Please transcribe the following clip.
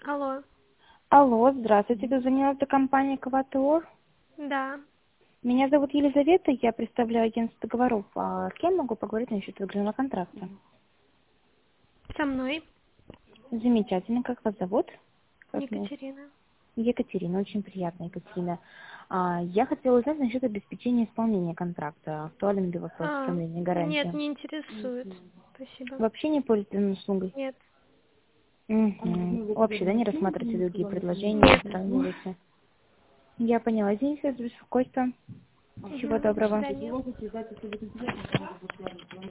Алло. Алло, здравствуйте, дозвонилась до компании «Кватор». Да. Меня зовут Елизавета, я представляю агентство договоров. А с кем могу поговорить насчет выгрузного контракта? Со мной. Замечательно, как вас зовут? Как меня? Екатерина. Екатерина, очень приятно, Екатерина. Я хотела узнать насчет обеспечения исполнения контракта. Актуален ли вопрос оформления Нет, гарантии? не интересует. Спасибо. Вообще не пользуетесь услугой? Нет. Вообще, да, не рассматриваете другие предложения, не Нет. сравниваете? Я поняла. Извините за беспокойство. Всего Угу. До доброго. свидания.